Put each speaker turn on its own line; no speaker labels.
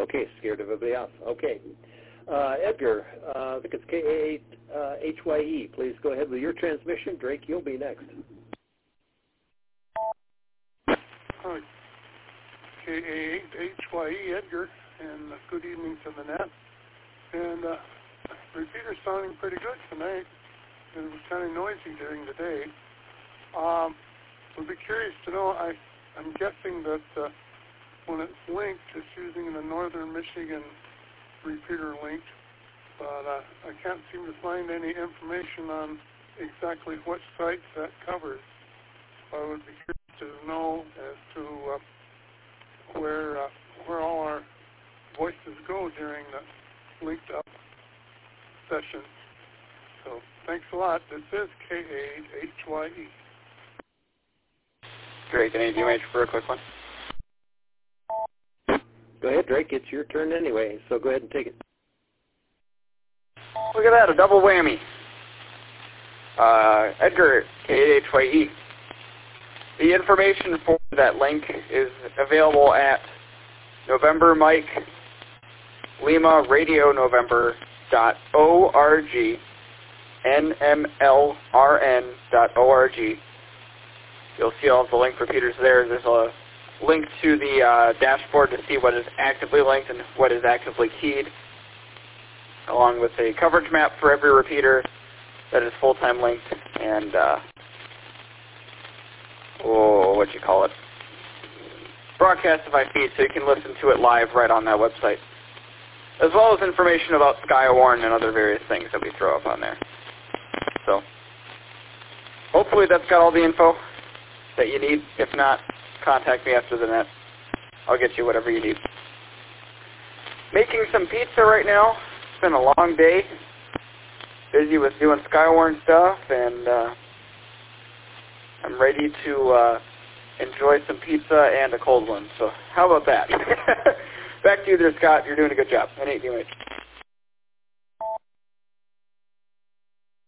Okay, scared everybody off. Okay. Edgar, I think it's K8HYE. Please go ahead with your transmission. Drake, you'll be next.
K8HYE, Edgar, and good evening to the net. And repeater's sounding pretty good tonight. It was kind of noisy during the day. Would be curious to know, I'm guessing that when it's linked, it's using the Northern Michigan repeater link, but I can't seem to find any information on exactly what sites that covers. I would be curious to know as to where all our voices go during the linked up session. So thanks a lot. This is K8HYE.
Drake, any DMH for a quick one?
Go ahead, Drake. It's your turn anyway, so go ahead and take it.
Look at that, a double whammy. Edgar, K8HYE. The information for that link is available at November Mike Lima Radio November .org, nmlrn.org. You'll see all of the link repeaters there. There's a link to the dashboard to see what is actively linked and what is actively keyed, along with a coverage map for every repeater that is full-time linked, and Broadcastify feed, so you can listen to it live right on that website, as well as information about Skywarn and other various things that we throw up on there. So hopefully that's got all the info that you need. If not, contact me after the net. I'll get you whatever you need. Making some pizza right now. It's been a long day. Busy with doing Skywarn stuff, and I'm ready to enjoy some pizza and a cold one. So how about that? Back to you there, Scott. You're doing a good job. And 8 DMH.